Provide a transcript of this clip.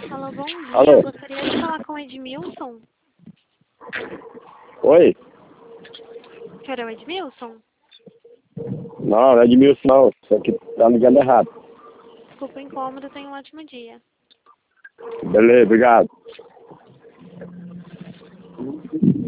Alô, bom dia. Alô. Eu gostaria de falar com o Edmilson. Oi? Quer o Edmilson? Não, não é Edmilson não. Isso aqui tá ligando errado. Desculpa o incômodo, tenha um ótimo dia. Beleza, obrigado.